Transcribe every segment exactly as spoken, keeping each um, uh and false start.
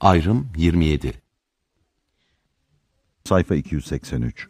Ayrım yirmi yedi. Sayfa iki yüz seksen üç.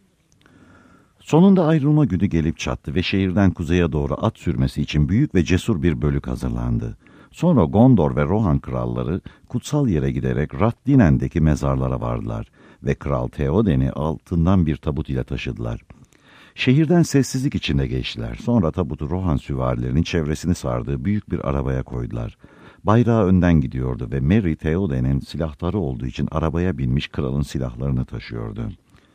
Sonunda ayrılma günü gelip çattı ve şehirden kuzeye doğru at sürmesi için büyük ve cesur bir bölük hazırlandı. Sonra Gondor ve Rohan kralları kutsal yere giderek Rath-Dinen'deki mezarlara vardılar ve Kral Theoden'i altından bir tabut ile taşıdılar. Şehirden sessizlik içinde geçtiler. Sonra tabutu Rohan süvarilerinin çevresini sardığı büyük bir arabaya koydular. Bayrağı önden gidiyordu ve Merry Theoden'in silahları olduğu için arabaya binmiş kralın silahlarını taşıyordu.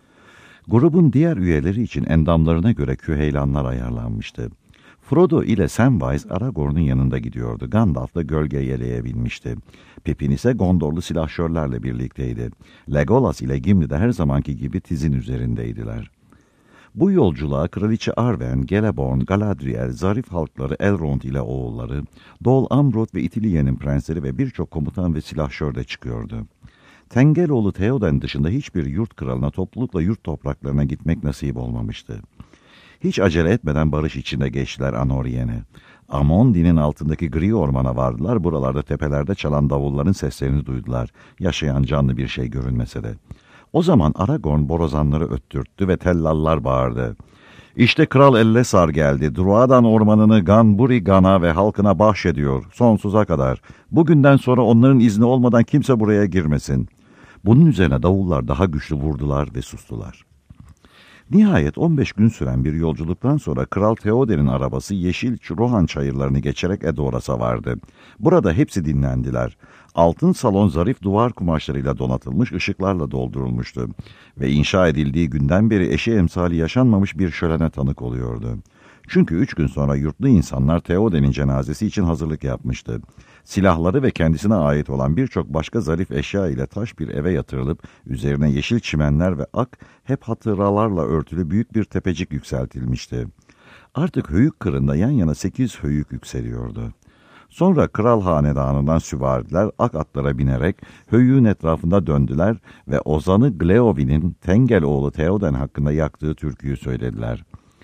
Grubun diğer üyeleri için endamlarına göre küheylanlar ayarlanmıştı. Frodo ile Samwise Aragorn'un yanında gidiyordu. Gandalf da gölge yeleğe binmişti. Pippin ise Gondorlu silahşörlerle birlikteydi. Legolas ile Gimli de her zamanki gibi tizin üzerindeydiler. Bu yolculuğa Kraliçe Arwen, Celeborn, Galadriel, zarif halkları Elrond ile oğulları, Dol Amroth ve Ithilie'nin prensleri ve birçok komutan ve silahşör de çıkıyordu. Tengeloğlu Theoden dışında hiçbir yurt kralına toplulukla yurt topraklarına gitmek nasip olmamıştı. Hiç acele etmeden barış içinde geçtiler Anorien'e. Amondin'in altındaki gri ormana vardılar, buralarda tepelerde çalan davulların seslerini duydular, yaşayan canlı bir şey görünmese de. O zaman Aragorn borazanları öttürttü ve tellallar bağırdı. İşte Kral Ellesar geldi, Druadan ormanını Ganburi Gan'a ve halkına bahşediyor, sonsuza kadar. Bugünden sonra onların izni olmadan kimse buraya girmesin. Bunun üzerine davullar daha güçlü vurdular ve sustular. Nihayet on beş gün süren bir yolculuktan sonra Kral Theoden'in arabası yeşil Rohan çayırlarını geçerek Edoras vardı. Burada hepsi dinlendiler. Altın salon zarif duvar kumaşlarıyla donatılmış, ışıklarla doldurulmuştu ve inşa edildiği günden beri eşi emsali yaşanmamış bir şölene tanık oluyordu. Çünkü üç gün sonra yurtlu insanlar Theoden'in cenazesi için hazırlık yapmıştı. Silahları ve kendisine ait olan birçok başka zarif eşya ile taş bir eve yatırılıp üzerine yeşil çimenler ve ak, hep hatıralarla örtülü büyük bir tepecik yükseltilmişti. Artık höyük kırında yan yana sekiz höyük yükseliyordu. Sonra kral hanedanından süvariler ak atlara binerek höyüğün etrafında döndüler ve ozanı Gleovin'in Tengel oğlu Theoden hakkında yaktığı türküyü söylediler.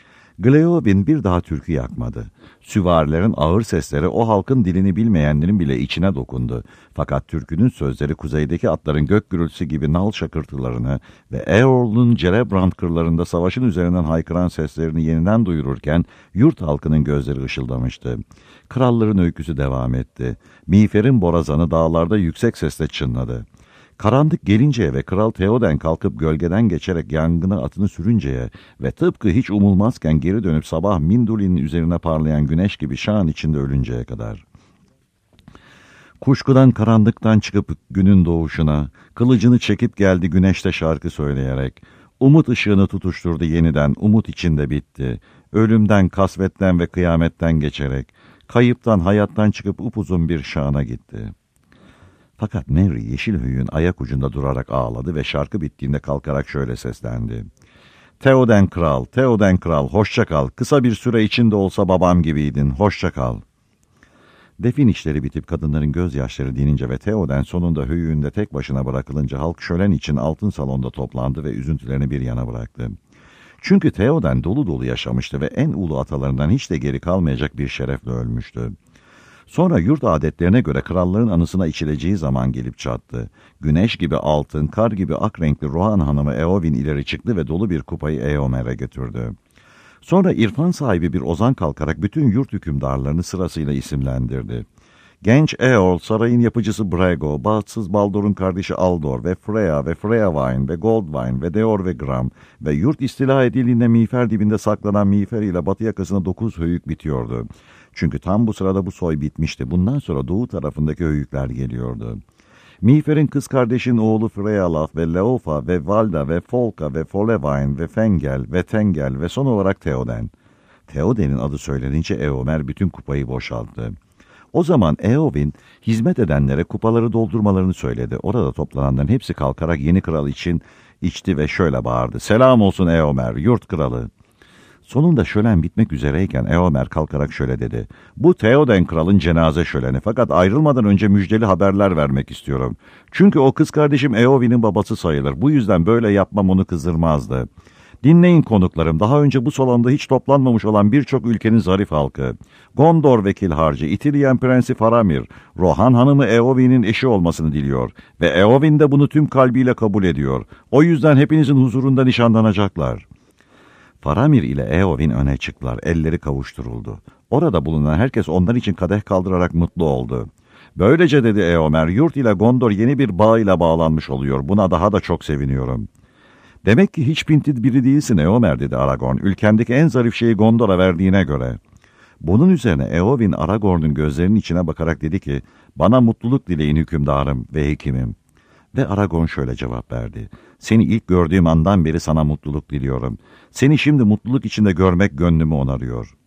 Gleovin bir daha türkü yakmadı. Süvarilerin ağır sesleri o halkın dilini bilmeyenlerin bile içine dokundu. Fakat türkünün sözleri kuzeydeki atların gök gürültüsü gibi nal şakırtılarını ve Eorl'un Celebrand kırlarında savaşın üzerinden haykıran seslerini yeniden duyururken yurt halkının gözleri ışıldamıştı. Kralların öyküsü devam etti. Miğferin borazanı dağlarda yüksek sesle çınladı. Karanlık gelinceye ve Kral Theoden kalkıp gölgeden geçerek yangına atını sürünceye ve tıpkı hiç umulmazken geri dönüp sabah Mindulin'in üzerine parlayan güneş gibi şan içinde ölünceye kadar. Kuşkudan karanlıktan çıkıp günün doğuşuna, kılıcını çekip geldi güneşte şarkı söyleyerek, umut ışığını tutuşturdu yeniden, umut içinde bitti, ölümden, kasvetten ve kıyametten geçerek, kayıptan, hayattan çıkıp upuzun bir şana gitti. Fakat Merry yeşil höyüğün ayak ucunda durarak ağladı ve şarkı bittiğinde kalkarak şöyle seslendi. Theoden kral, Theoden kral, hoşça kal. Kısa bir süre içinde olsa babam gibiydin, hoşça kal. Defin işleri bitip kadınların gözyaşları dinince ve Theoden sonunda höyüğünde tek başına bırakılınca halk şölen için altın salonda toplandı ve üzüntülerini bir yana bıraktı. Çünkü Theoden dolu dolu yaşamıştı ve en ulu atalarından hiç de geri kalmayacak bir şerefle ölmüştü. Sonra yurt adetlerine göre kralların anısına içileceği zaman gelip çattı. Güneş gibi altın, kar gibi ak renkli Rohan hanımı Eowyn ileri çıktı ve dolu bir kupayı Eomer'e götürdü. Sonra irfan sahibi bir ozan kalkarak bütün yurt hükümdarlarını sırasıyla isimlendirdi. Genç Eorl, sarayın yapıcısı Brago, bahtsız Baldor'un kardeşi Aldor ve Freya ve Freyawayn ve Goldwayn ve Deor ve Gram ve yurt istila edildiğinde miğfer dibinde saklanan miğfer ile batı yakasına dokuz höyük bitiyordu. Çünkü tam bu sırada bu soy bitmişti. Bundan sonra doğu tarafındaki höyükler geliyordu. Miğfer'in kız kardeşin oğlu Freyalaf ve Leofa ve Valda ve Folka ve Folewayn ve Fengel ve Tengel ve son olarak Theoden. Theoden'in adı söylenince Eomer bütün kupayı boşalttı. O zaman Eowyn hizmet edenlere kupaları doldurmalarını söyledi. Orada toplananların hepsi kalkarak yeni kral için içti ve şöyle bağırdı. Selam olsun Eomer, yurt kralı. Sonunda şölen bitmek üzereyken Eomer kalkarak şöyle dedi. Bu Theoden kralın cenaze şöleni, fakat ayrılmadan önce müjdeli haberler vermek istiyorum. Çünkü o kız kardeşim Eowyn'in babası sayılır. Bu yüzden böyle yapmam onu kızdırmazdı. Dinleyin konuklarım, daha önce bu salonda hiç toplanmamış olan birçok ülkenin zarif halkı. Gondor vekil harcı, İtilyen Prensi Faramir, Rohan hanımı Eowyn'in eşi olmasını diliyor. Ve Eowyn de bunu tüm kalbiyle kabul ediyor. O yüzden hepinizin huzurunda nişanlanacaklar. Faramir ile Eowyn öne çıktılar, elleri kavuşturuldu. Orada bulunan herkes onlar için kadeh kaldırarak mutlu oldu. Böylece dedi Eomer, yurt ile Gondor yeni bir bağ ile bağlanmış oluyor. Buna daha da çok seviniyorum. Demek ki hiç pinti biri değilsin Eomer, dedi Aragorn, ülkendeki en zarif şeyi Gondor'a verdiğine göre. Bunun üzerine Eowyn Aragorn'un gözlerinin içine bakarak dedi ki, bana mutluluk dileyin hükümdarım ve hekimim. Ve Aragorn şöyle cevap verdi, seni ilk gördüğüm andan beri sana mutluluk diliyorum. Seni şimdi mutluluk içinde görmek gönlümü onarıyor.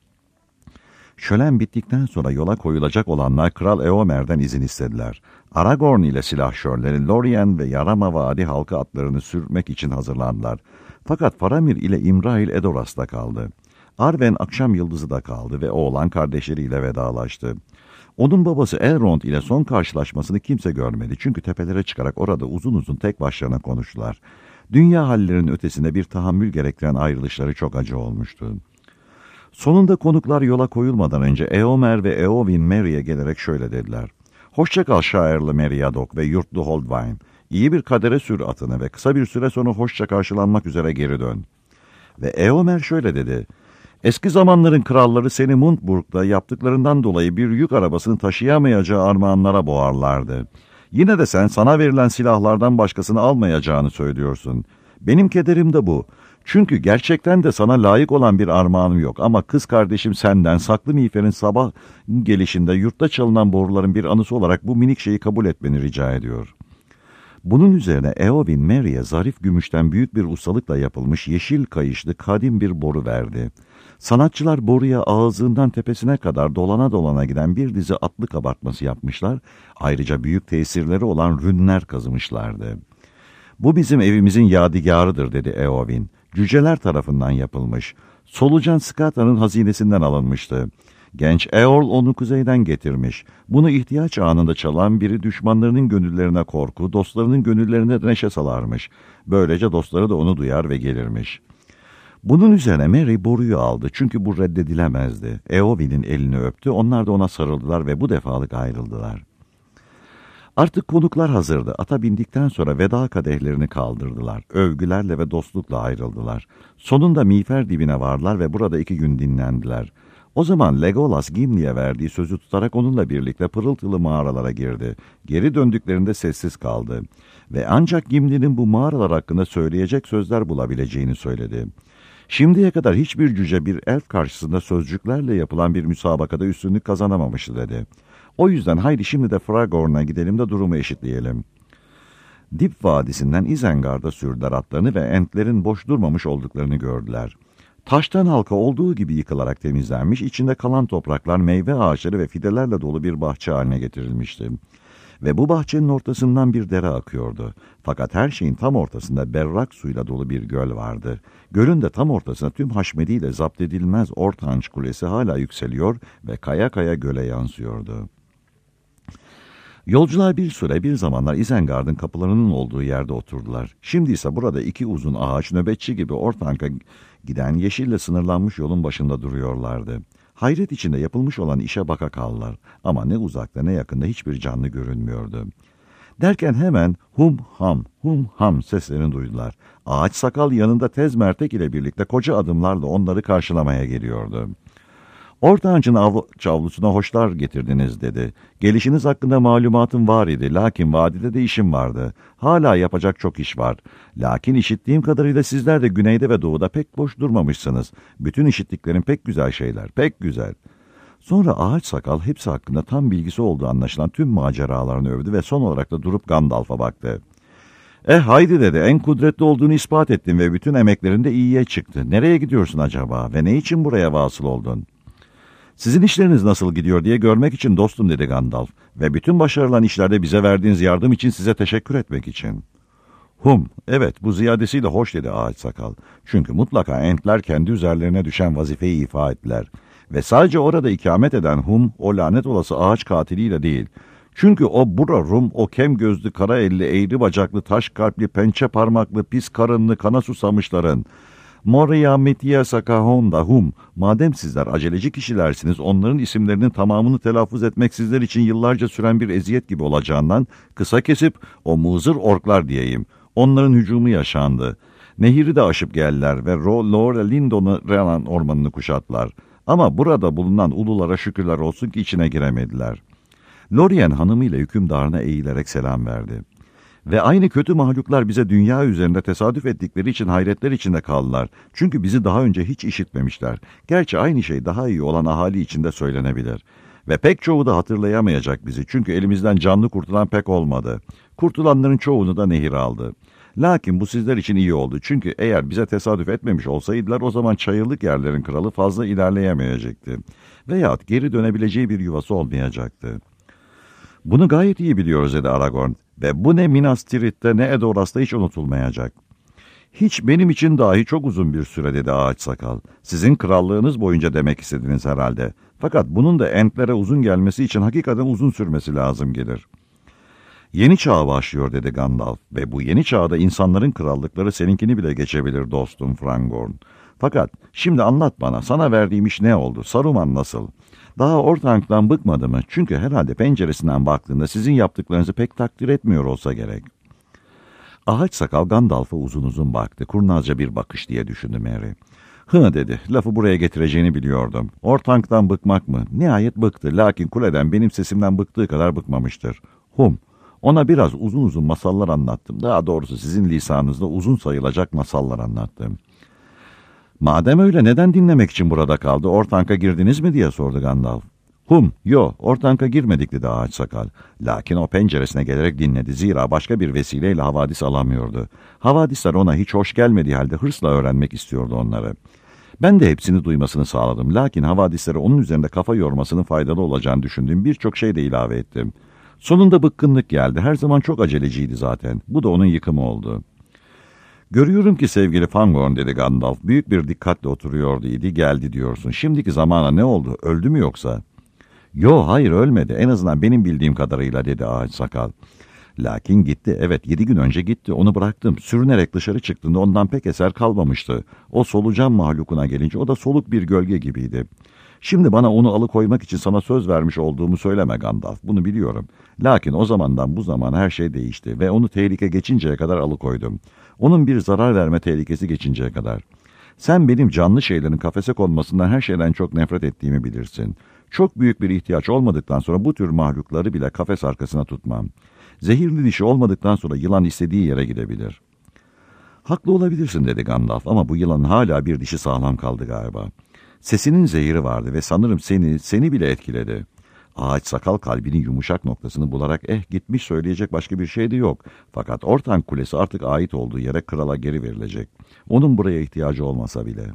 Şölen bittikten sonra yola koyulacak olanlar Kral Eomer'den izin istediler. Aragorn ile silahşörleri Lorien ve Yarama Vadi halkı atlarını sürmek için hazırlandılar. Fakat Faramir ile İmrail Edoras'ta kaldı. Arwen akşam yıldızı da kaldı ve oğlan kardeşleriyle vedalaştı. Onun babası Elrond ile son karşılaşmasını kimse görmedi. Çünkü tepelere çıkarak orada uzun uzun tek başlarına konuştular. Dünya hallerinin ötesinde bir tahammül gerektiren ayrılışları çok acı olmuştu. Sonunda konuklar yola koyulmadan önce Eomer ve Eowyn Merry'e gelerek şöyle dediler. Hoşça kal şairli Meriadoc ve yurtlu Holdvain. İyi bir kadere sür atını ve kısa bir süre sonra hoşça karşılanmak üzere geri dön. Ve Eomer şöyle dedi. Eski zamanların kralları seni Mundburg'da yaptıklarından dolayı bir yük arabasını taşıyamayacağı armağanlara boğarlardı. Yine de sen sana verilen silahlardan başkasını almayacağını söylüyorsun. Benim kederim de bu. Çünkü gerçekten de sana layık olan bir armağanım yok ama kız kardeşim senden saklı miğferin sabah gelişinde yurtta çalınan boruların bir anısı olarak bu minik şeyi kabul etmeni rica ediyor. Bunun üzerine Eowyn Merry'e zarif gümüşten büyük bir ustalıkla yapılmış yeşil kayışlı kadim bir boru verdi. Sanatçılar boruya ağzından tepesine kadar dolana dolana giden bir dizi atlı kabartması yapmışlar, ayrıca büyük tesirleri olan rünler kazımışlardı. Bu bizim evimizin yadigarıdır dedi Eowyn. Cüceler tarafından yapılmış. Solucan Skada'nın hazinesinden alınmıştı. Genç Eorl onu kuzeyden getirmiş. Bunu ihtiyaç anında çalan biri düşmanlarının gönüllerine korku, dostlarının gönüllerine neşe salarmış. Böylece dostları da onu duyar ve gelirmiş. Bunun üzerine Merry boruyu aldı çünkü bu reddedilemezdi. Eowyn'in elini öptü, onlar da ona sarıldılar ve bu defalık ayrıldılar. Artık konuklar hazırdı. Ata bindikten sonra veda kadehlerini kaldırdılar. Övgülerle ve dostlukla ayrıldılar. Sonunda miğfer dibine vardılar ve burada iki gün dinlendiler. O zaman Legolas Gimli'ye verdiği sözü tutarak onunla birlikte pırıltılı mağaralara girdi. Geri döndüklerinde sessiz kaldı. Ve ancak Gimli'nin bu mağaralar hakkında söyleyecek sözler bulabileceğini söyledi. Şimdiye kadar hiçbir cüce bir elf karşısında sözcüklerle yapılan bir müsabakada üstünlük kazanamamıştı dedi. O yüzden haydi şimdi de Fragorn'a gidelim de durumu eşitleyelim. Dip Vadisi'nden Isengard'a sürdüler atlarını ve entlerin boş durmamış olduklarını gördüler. Taştan halka olduğu gibi yıkılarak temizlenmiş, içinde kalan topraklar meyve ağaçları ve fidelerle dolu bir bahçe haline getirilmişti. Ve bu bahçenin ortasından bir dere akıyordu. Fakat her şeyin tam ortasında berrak suyla dolu bir göl vardı. Gölün de tam ortasına tüm haşmetiyle zapt edilmez Ortanç Kulesi hala yükseliyor ve kaya kaya göle yansıyordu. Yolcular bir süre bir zamanlar Isengard'ın kapılarının olduğu yerde oturdular. Şimdi ise burada iki uzun ağaç nöbetçi gibi Ortank'a giden yeşille sınırlanmış yolun başında duruyorlardı. Hayret içinde yapılmış olan işe baka kaldılar ama ne uzakta ne yakında hiçbir canlı görünmüyordu. Derken hemen hum ham hum ham seslerini duydular. Ağaç sakal yanında tez mertek ile birlikte koca adımlarla onları karşılamaya geliyordu. Ortancın av avlusuna hoşlar getirdiniz dedi. Gelişiniz hakkında malumatım var idi. Lakin vadide de işim vardı. Hala yapacak çok iş var. Lakin işittiğim kadarıyla sizler de güneyde ve doğuda pek boş durmamışsınız. Bütün işittiklerim pek güzel şeyler. Pek güzel. Sonra ağaç sakal hepsi hakkında tam bilgisi olduğu anlaşılan tüm maceralarını övdü ve son olarak da durup Gandalf'a baktı. Eh haydi dedi, en kudretli olduğunu ispat ettin ve bütün emeklerin de iyiye çıktı. Nereye gidiyorsun acaba ve ne için buraya vasıl oldun? Sizin işleriniz nasıl gidiyor diye görmek için dostum dedi Gandalf ve bütün başarılan işlerde bize verdiğiniz yardım için size teşekkür etmek için. Hum, evet bu ziyadesiyle hoş dedi ağaç sakal. Çünkü mutlaka entler kendi üzerlerine düşen vazifeyi ifa ettiler. Ve sadece orada ikamet eden Hum o lanet olası ağaç katiliyle değil. Çünkü o bura Rum, o kem gözlü, kara elli, eğri bacaklı, taş kalpli, pençe parmaklı, pis karınlı, kana susamışların, Moria Metia Sakahonda Hum, madem sizler aceleci kişilersiniz, onların isimlerinin tamamını telaffuz etmek sizler için yıllarca süren bir eziyet gibi olacağından, kısa kesip o muzır orklar diyeyim. Onların hücumu yaşandı. Nehiri de aşıp geldiler ve Laura Lindon'u Renan ormanını kuşattılar. Ama burada bulunan ululara şükürler olsun ki içine giremediler. Lorien hanımıyla hükümdarına eğilerek selam verdi. Ve aynı kötü mahluklar bize dünya üzerinde tesadüf ettikleri için hayretler içinde kaldılar. Çünkü bizi daha önce hiç işitmemişler. Gerçi aynı şey daha iyi olan ahali içinde söylenebilir. Ve pek çoğu da hatırlayamayacak bizi. Çünkü elimizden canlı kurtulan pek olmadı. Kurtulanların çoğunu da nehir aldı. Lakin bu sizler için iyi oldu. Çünkü eğer bize tesadüf etmemiş olsaydılar o zaman çayırlık yerlerin kralı fazla ilerleyemeyecekti. Veyahut geri dönebileceği bir yuvası olmayacaktı. Bunu gayet iyi biliyoruz dedi Aragorn. Ve bu ne Minas Tirith'te ne Edoras'ta hiç unutulmayacak. Hiç benim için dahi çok uzun bir süre dedi Ağaç Sakal. Sizin krallığınız boyunca demek istediniz herhalde. Fakat bunun da Entlere uzun gelmesi için hakikaten uzun sürmesi lazım gelir. Yeni çağ başlıyor dedi Gandalf ve bu yeni çağda insanların krallıkları seninkini bile geçebilir dostum Frangorn. Fakat şimdi anlat bana, sana verdiğim iş ne oldu? Saruman nasıl? Daha Orthank'tan bıkmadı mı? Çünkü herhalde penceresinden baktığında sizin yaptıklarınızı pek takdir etmiyor olsa gerek. Ağaç Sakal Gandalf'a uzun uzun baktı. Kurnazca bir bakış diye düşündü Merry. Hı dedi, lafı buraya getireceğini biliyordum. Orthank'tan bıkmak mı? Nihayet bıktı. Lakin kuleden benim sesimden bıktığı kadar bıkmamıştır. Hum. Ona biraz uzun uzun masallar anlattım. Daha doğrusu sizin lisanınızda uzun sayılacak masallar anlattım. Madem öyle neden dinlemek için burada kaldı? Orthank'a girdiniz mi diye sordu Gandalf. Hum, yo, Orthank'a girmedik dedi Ağaç Sakal. Lakin o penceresine gelerek dinledi. Zira başka bir vesileyle havadis alamıyordu. Havadisler ona hiç hoş gelmediği halde hırsla öğrenmek istiyordu onları. Ben de hepsini duymasını sağladım. Lakin havadislere onun üzerinde kafa yormasının faydalı olacağını düşündüğüm birçok şey de ilave ettim. Sonunda bıkkınlık geldi. Her zaman çok aceleciydi zaten. Bu da onun yıkımı oldu. Görüyorum ki sevgili Fangorn dedi Gandalf. Büyük bir dikkatle oturuyordu idi. Geldi diyorsun. Şimdiki zamana ne oldu? Öldü mü yoksa? Yo hayır ölmedi. En azından benim bildiğim kadarıyla dedi Ağaç Sakal. Lakin gitti. Evet yedi gün önce gitti. Onu bıraktım. Sürünerek dışarı çıktığında ondan pek eser kalmamıştı. O solucan mahlukuna gelince o da soluk bir gölge gibiydi. Şimdi bana onu alıkoymak için sana söz vermiş olduğumu söyleme Gandalf. Bunu biliyorum. Lakin o zamandan bu zamana her şey değişti ve onu tehlike geçinceye kadar alıkoydum. Onun bir zarar verme tehlikesi geçinceye kadar. Sen benim canlı şeylerin kafese konmasından her şeyden çok nefret ettiğimi bilirsin. Çok büyük bir ihtiyaç olmadıktan sonra bu tür mahlukları bile kafes arkasına tutmam. Zehirli dişi olmadıktan sonra yılan istediği yere gidebilir. Haklı olabilirsin dedi Gandalf ama bu yılanın hala bir dişi sağlam kaldı galiba. Sesinin zehiri vardı ve sanırım seni, seni bile etkiledi. Ağaç Sakal kalbinin yumuşak noktasını bularak eh gitmiş söyleyecek başka bir şey de yok. Fakat Orthanc Kulesi artık ait olduğu yere krala geri verilecek. Onun buraya ihtiyacı olmasa bile.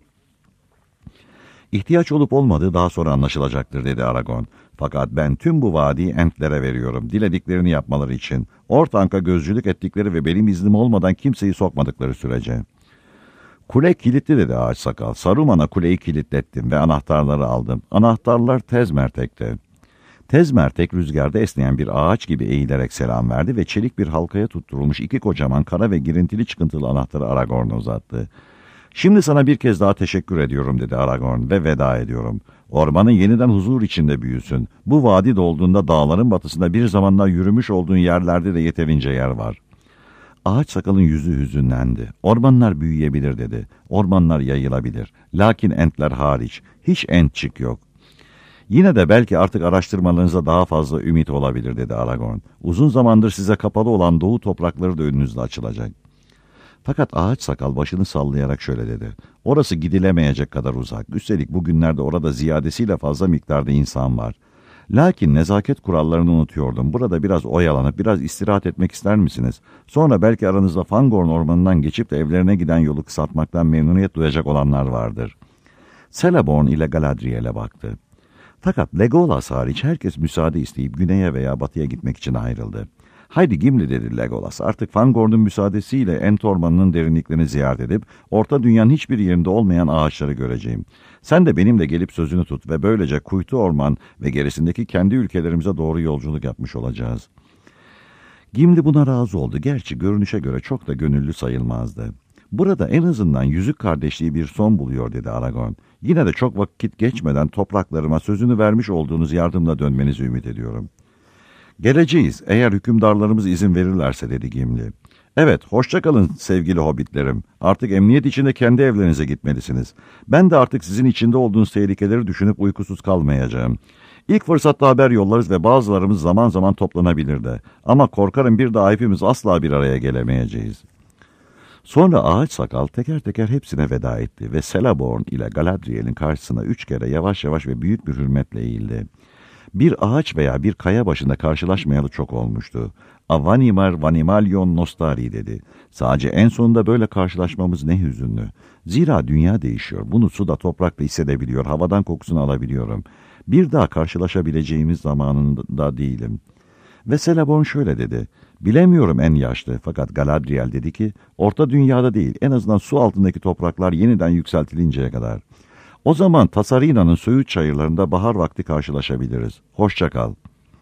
İhtiyaç olup olmadığı daha sonra anlaşılacaktır dedi Aragorn. Fakat ben tüm bu vadiyi Entlere veriyorum. Dilediklerini yapmaları için. Orthanc'a gözcülük ettikleri ve benim iznim olmadan kimseyi sokmadıkları sürece. Kule kilitli dedi Ağaç Sakal. Saruman'a kuleyi kilitlettim ve anahtarları aldım. Anahtarlar Tezmertek'te. Tezmertek rüzgarda esneyen bir ağaç gibi eğilerek selam verdi ve çelik bir halkaya tutturulmuş iki kocaman kara ve girintili çıkıntılı anahtarı Aragorn'a uzattı. Şimdi sana bir kez daha teşekkür ediyorum dedi Aragorn ve veda ediyorum. Ormanın yeniden huzur içinde büyüsün. Bu vadi dolduğunda dağların batısında bir zamanlar yürümüş olduğun yerlerde de yeterince yer var. Ağaç Sakal'ın yüzü hüzünlendi. Ormanlar büyüyebilir dedi. Ormanlar yayılabilir. Lakin Entler hariç. Hiç Entçik yok. Yine de belki artık araştırmalarınıza daha fazla ümit olabilir dedi Aragorn. Uzun zamandır size kapalı olan doğu toprakları da önünüzde açılacak. Fakat Ağaç Sakal başını sallayarak şöyle dedi. Orası gidilemeyecek kadar uzak. Üstelik bugünlerde orada ziyadesiyle fazla miktarda insan var. Lakin nezaket kurallarını unutuyordum. Burada biraz oyalanıp biraz istirahat etmek ister misiniz? Sonra belki aranızda Fangorn ormanından geçip de evlerine giden yolu kısaltmaktan memnuniyet duyacak olanlar vardır. Celeborn ile Galadriel'e baktı. Fakat Legolas hariç herkes müsaade isteyip güneye veya batıya gitmek için ayrıldı. Haydi Gimli dedi Legolas, artık Fangorn'un müsaadesiyle Ent Ormanı'nın derinliklerini ziyaret edip orta dünyanın hiçbir yerinde olmayan ağaçları göreceğim. Sen de benimle gelip sözünü tut ve böylece Kuytu Orman ve gerisindeki kendi ülkelerimize doğru yolculuk yapmış olacağız. Gimli buna razı oldu. Gerçi görünüşe göre çok da gönüllü sayılmazdı. Burada en azından yüzük kardeşliği bir son buluyor dedi Aragorn. Yine de çok vakit geçmeden topraklarıma sözünü vermiş olduğunuz yardımla dönmenizi ümit ediyorum. Geleceğiz eğer hükümdarlarımız izin verirlerse dedi Gimli. Evet, hoşça kalın sevgili hobbitlerim. Artık emniyet içinde kendi evlerinize gitmelisiniz. Ben de artık sizin içinde olduğunuz tehlikeleri düşünüp uykusuz kalmayacağım. İlk fırsatta haber yollarız ve bazılarımız zaman zaman toplanabilir de. Ama korkarım bir daha hepimiz asla bir araya gelemeyeceğiz. Sonra ağaç sakal teker teker hepsine veda etti ve Celeborn ile Galadriel'in karşısına üç kere yavaş yavaş ve büyük bir hürmetle eğildi. Bir ağaç veya bir kaya başında karşılaşmayalı çok olmuştu. Avanimar Vanimalyon Nostari dedi. Sadece en sonunda böyle karşılaşmamız ne hüzünlü. Zira dünya değişiyor. Bunu suda toprakta hissedebiliyor. Havadan kokusunu alabiliyorum. Bir daha karşılaşabileceğimiz zamanında değilim. Ve Celeborn şöyle dedi. Bilemiyorum en yaşlı fakat Galadriel dedi ki orta dünyada değil en azından su altındaki topraklar yeniden yükseltilinceye kadar. O zaman Tasarina'nın Söğüt çayırlarında bahar vakti karşılaşabiliriz. Hoşça kal.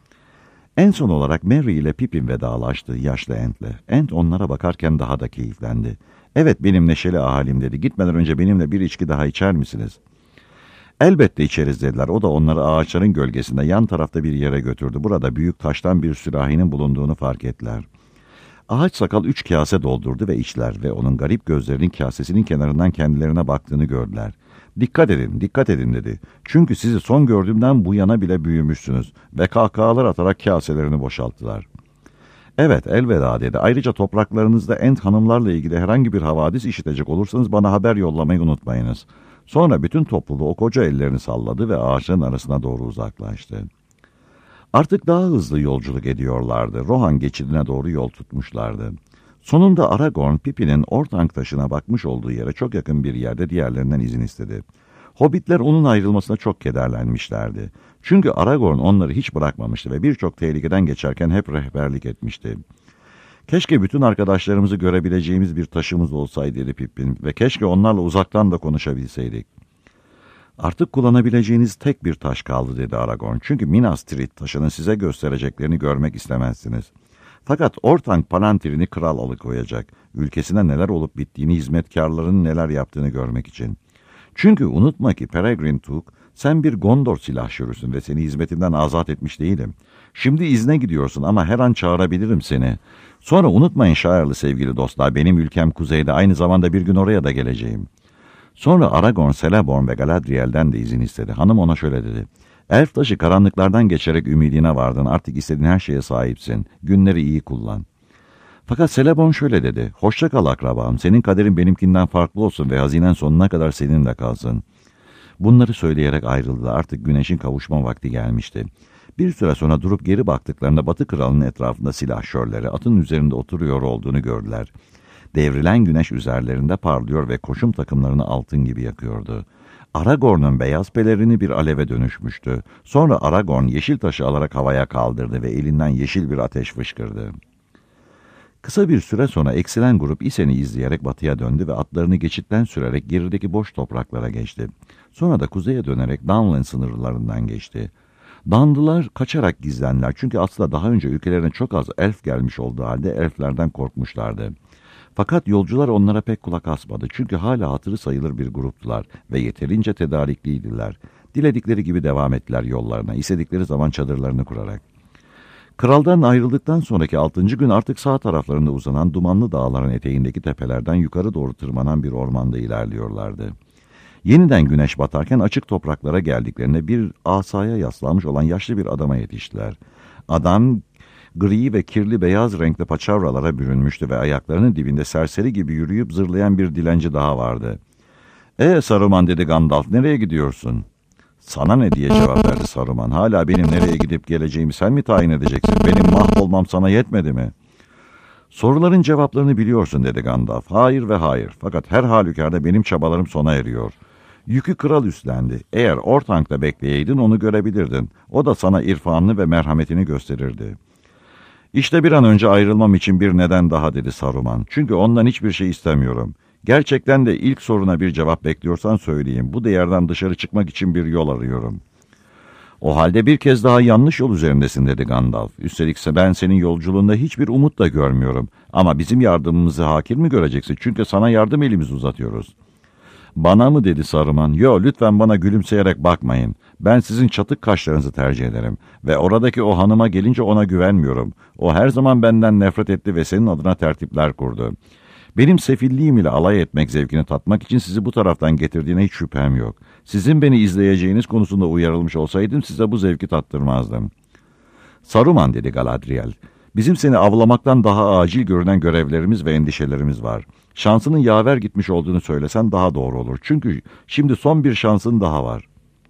En son olarak Merry ile Pippin vedalaştı yaşlı Ent'le. Ent onlara bakarken daha da keyiflendi. Evet benim neşeli ahalim dedi. Gitmeden önce benimle bir içki daha içer misiniz? Elbette içeriz dediler. O da onları ağaçların gölgesinde yan tarafta bir yere götürdü. Burada büyük taştan bir sürahinin bulunduğunu fark ettiler. Ağaç sakal üç kase doldurdu ve içtiler ve onun garip gözlerinin kasesinin kenarından kendilerine baktığını gördüler. Dikkat edin, dikkat edin dedi. Çünkü sizi son gördüğümden bu yana bile büyümüşsünüz ve kahkahalar atarak kaselerini boşalttılar. Evet, elveda dedi. Ayrıca topraklarınızda Ent hanımlarla ilgili herhangi bir havadis işitecek olursanız bana haber yollamayı unutmayınız. Sonra bütün topluluğu o koca ellerini salladı ve ağaçların arasına doğru uzaklaştı. Artık daha hızlı yolculuk ediyorlardı. Rohan geçidine doğru yol tutmuşlardı. Sonunda Aragorn, Pippin'in Orthanc taşına bakmış olduğu yere çok yakın bir yerde diğerlerinden izin istedi. Hobbitler onun ayrılmasına çok kederlenmişlerdi. Çünkü Aragorn onları hiç bırakmamıştı ve birçok tehlikeden geçerken hep rehberlik etmişti. Keşke bütün arkadaşlarımızı görebileceğimiz bir taşımız olsaydı dedi Pippin ve keşke onlarla uzaktan da konuşabilseydik. Artık kullanabileceğiniz tek bir taş kaldı dedi Aragorn. Çünkü Minas Tirith taşının size göstereceklerini görmek istemezsiniz. Fakat Orthanc Palantir'ini kral alıkoyacak. Ülkesine neler olup bittiğini, hizmetkarların neler yaptığını görmek için. Çünkü unutma ki Peregrine Took, sen bir Gondor silahşörüsün ve seni hizmetinden azat etmiş değilim. Şimdi izne gidiyorsun ama her an çağırabilirim seni. Sonra unutmayın Shire'lı sevgili dostlar, benim ülkem kuzeyde, aynı zamanda bir gün oraya da geleceğim. Sonra Aragorn, Celeborn ve Galadriel'den de izin istedi. Hanım ona şöyle dedi. Elf taşı karanlıklardan geçerek ümidine vardın. Artık istediğin her şeye sahipsin. Günleri iyi kullan. Fakat Celeborn şöyle dedi. Hoşça kal akrabam. Senin kaderin benimkinden farklı olsun ve hazinen sonuna kadar seninle kalsın. Bunları söyleyerek ayrıldılar. Artık güneşin kavuşma vakti gelmişti. Bir süre sonra durup geri baktıklarında Batı Kralı'nın etrafında silahşörleri atın üzerinde oturuyor olduğunu gördüler. Devrilen güneş üzerlerinde parlıyor ve koşum takımlarını altın gibi yakıyordu. Aragorn'un beyaz pelerini bir aleve dönüşmüştü. Sonra Aragorn yeşil taşı alarak havaya kaldırdı ve elinden yeşil bir ateş fışkırdı. Kısa bir süre sonra eksilen grup İsen'i izleyerek batıya döndü ve atlarını geçitten sürerek gerideki boş topraklara geçti. Sonra da kuzeye dönerek Dunlin sınırlarından geçti. Dandılar kaçarak gizlendiler çünkü aslında daha önce ülkelerine çok az elf gelmiş olduğu halde elflerden korkmuşlardı. Fakat yolcular onlara pek kulak asmadı çünkü hala hatırı sayılır bir gruptular ve yeterince tedarikliydiler. Diledikleri gibi devam ettiler yollarına, istedikleri zaman çadırlarını kurarak. Kraldan ayrıldıktan sonraki altıncı gün artık sağ taraflarında uzanan dumanlı dağların eteğindeki tepelerden yukarı doğru tırmanan bir ormanda ilerliyorlardı. Yeniden güneş batarken açık topraklara geldiklerinde bir asaya yaslanmış olan yaşlı bir adama yetiştiler. Adam gri ve kirli beyaz renkli paçavralara bürünmüştü ve ayaklarının dibinde serseri gibi yürüyüp zırlayan bir dilenci daha vardı. ''Ee Saruman'' dedi Gandalf, ''nereye gidiyorsun?'' ''Sana ne?'' diye cevap verdi Saruman. ''Hala benim nereye gidip geleceğimi sen mi tayin edeceksin? Benim mahvolmam sana yetmedi mi?'' ''Soruların cevaplarını biliyorsun'' dedi Gandalf. ''Hayır ve hayır. Fakat her halükarda benim çabalarım sona eriyor. Yükü kral üstlendi. Eğer Orthanc'ta bekleyeydin onu görebilirdin. O da sana irfanını ve merhametini gösterirdi.'' İşte bir an önce ayrılmam için bir neden daha dedi Saruman. Çünkü ondan hiçbir şey istemiyorum. Gerçekten de ilk soruna bir cevap bekliyorsan söyleyeyim. Bu diyardan dışarı çıkmak için bir yol arıyorum. O halde bir kez daha yanlış yol üzerindesin dedi Gandalf. Üstelik ben senin yolculuğunda hiçbir umut da görmüyorum. Ama bizim yardımımızı hakir mi göreceksin? Çünkü sana yardım elimizi uzatıyoruz. Bana mı dedi Saruman? Yo, lütfen bana gülümseyerek bakmayın. Ben sizin çatık kaşlarınızı tercih ederim. Ve oradaki o hanıma gelince ona güvenmiyorum. O her zaman benden nefret etti ve senin adına tertipler kurdu. Benim sefilliğim ile alay etmek zevkini tatmak için sizi bu taraftan getirdiğine hiç şüphem yok. Sizin beni izleyeceğiniz konusunda uyarılmış olsaydım size bu zevki tattırmazdım. Saruman dedi Galadriel. Bizim seni avlamaktan daha acil görünen görevlerimiz ve endişelerimiz var. Şansının yaver gitmiş olduğunu söylesen daha doğru olur. Çünkü şimdi son bir şansın daha var.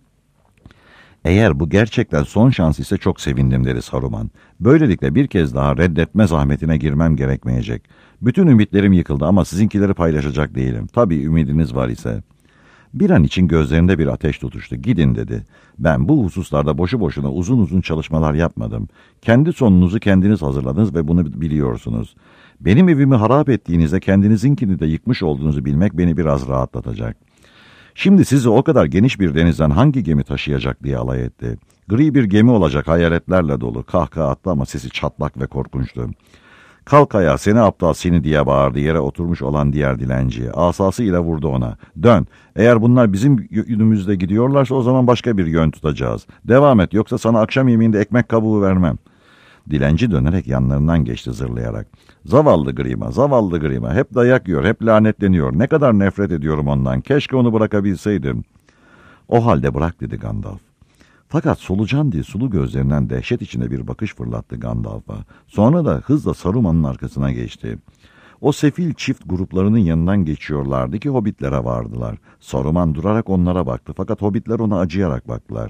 Eğer bu gerçekten son şans ise çok sevindim dedi Saruman. Böylelikle bir kez daha reddetme zahmetine girmem gerekmeyecek. Bütün ümitlerim yıkıldı ama sizinkileri paylaşacak değilim. Tabii ümidiniz var ise. Bir an için gözlerinde bir ateş tutuştu. Gidin dedi. Ben bu hususlarda boşu boşuna uzun uzun çalışmalar yapmadım. Kendi sonunuzu kendiniz hazırladınız ve bunu biliyorsunuz. Benim evimi harap ettiğinizde kendinizinkini de yıkmış olduğunuzu bilmek beni biraz rahatlatacak. Şimdi sizi o kadar geniş bir denizden hangi gemi taşıyacak diye alay etti. Gri bir gemi olacak, hayaletlerle dolu. Kahkaha attı ama sesi çatlak ve korkunçtu. Kalk ayağa, seni aptal seni diye bağırdı yere oturmuş olan diğer dilenciye. Asasıyla vurdu ona. Dön, eğer bunlar bizim yönümüzde gidiyorlarsa o zaman başka bir yön tutacağız. Devam et, yoksa sana akşam yemeğinde ekmek kabuğu vermem. Dilenci dönerek yanlarından geçti zırlayarak. Zavallı Grima, zavallı Grima. Hep dayak yiyor, hep lanetleniyor. Ne kadar nefret ediyorum ondan. Keşke onu bırakabilseydim. O halde bırak dedi Gandalf. Fakat solucan diye sulu gözlerinden dehşet içinde bir bakış fırlattı Gandalf'a. Sonra da hızla Saruman'ın arkasına geçti. O sefil çift gruplarının yanından geçiyorlardı ki hobbitlere vardılar. Saruman durarak onlara baktı fakat hobbitler ona acıyarak baktılar.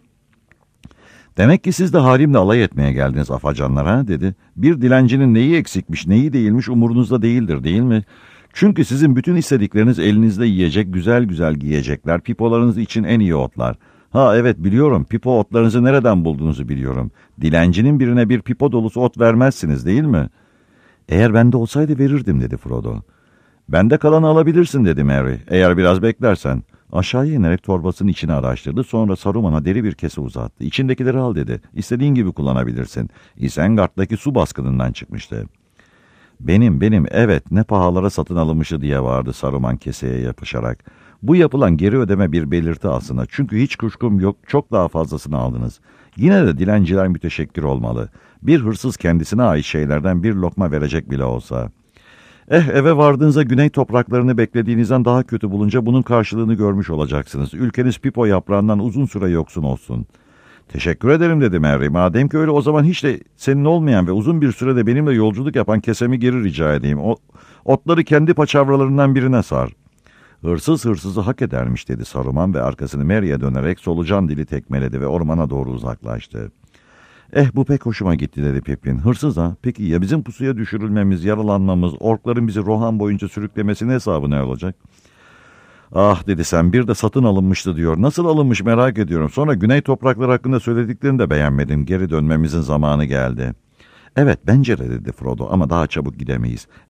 Demek ki siz de halimle alay etmeye geldiniz afacanlar ha dedi. Bir dilencinin neyi eksikmiş neyi değilmiş umurunuzda değildir değil mi? Çünkü sizin bütün istedikleriniz elinizde yiyecek, güzel güzel giyecekler, pipolarınız için en iyi otlar. Ha evet biliyorum, pipo otlarınızı nereden bulduğunuzu biliyorum. Dilencinin birine bir pipo dolusu ot vermezsiniz değil mi? Eğer bende olsaydı verirdim dedi Frodo. Bende kalanı alabilirsin dedi Merry, eğer biraz beklersen. Aşağıya inerek torbasının içini araştırdı, sonra Saruman'a deri bir kese uzattı. İçindekileri al dedi, istediğin gibi kullanabilirsin. Isengard'daki su baskınından çıkmıştı. Benim, benim, evet ne pahalara satın alınmışı diye vardı Saruman keseye yapışarak. Bu yapılan geri ödeme bir belirti aslında. Çünkü hiç kuşkum yok, çok daha fazlasını aldınız. Yine de dilenciler müteşekkir olmalı. Bir hırsız kendisine ait şeylerden bir lokma verecek bile olsa. Eh eve vardığınızda güney topraklarını beklediğinizden daha kötü bulunca bunun karşılığını görmüş olacaksınız. Ülkeniz pipo yaprağından uzun süre yoksun olsun. Teşekkür ederim dedi Merry. Madem ki öyle o zaman hiç de senin olmayan ve uzun bir sürede benimle yolculuk yapan kesemi geri rica edeyim. O, otları kendi paçavralarından birine sar. Hırsız hırsızı hak edermiş dedi Saruman ve arkasını Merry'e dönerek solucan dili tekmeledi ve ormana doğru uzaklaştı. Eh bu pek hoşuma gitti dedi Pippin. Hırsız ha? Peki ya bizim pusuya düşürülmemiz, yaralanmamız, orkların bizi Rohan boyunca sürüklemesinin hesabı ne olacak? Ah dedi sen bir de satın alınmıştı diyor. Nasıl alınmış merak ediyorum. Sonra güney toprakları hakkında söylediklerini de beğenmedim. Geri dönmemizin zamanı geldi. Evet bence de dedi Frodo ama daha çabuk gidemeyiz.